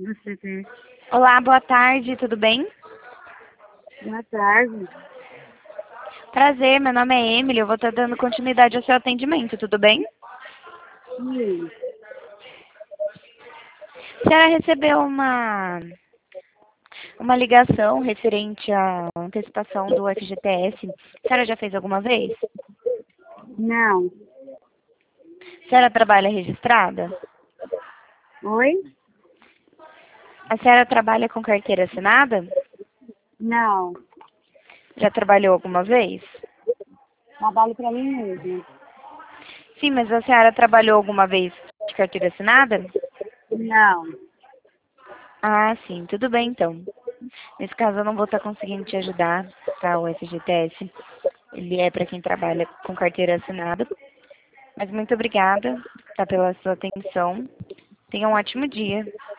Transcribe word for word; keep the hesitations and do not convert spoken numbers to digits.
Você tem. Olá, boa tarde, tudo bem? Boa tarde. Prazer, meu nome é Emily, eu vou estar dando continuidade ao seu atendimento, tudo bem? Sim. A senhora recebeu uma, uma ligação referente à antecipação do F G T S. A senhora já fez alguma vez? Não. A senhora trabalha registrada? Oi? A senhora trabalha com carteira assinada? Não. Já trabalhou alguma vez? Trabalho pra mim mesmo. Sim, mas a senhora trabalhou alguma vez de carteira assinada? Não. Ah, sim, tudo bem então. Nesse caso eu não vou estar conseguindo te ajudar, tá? O F G T S, ele é para quem trabalha com carteira assinada. Mas muito obrigada, tá, pela sua atenção. Tenha um ótimo dia.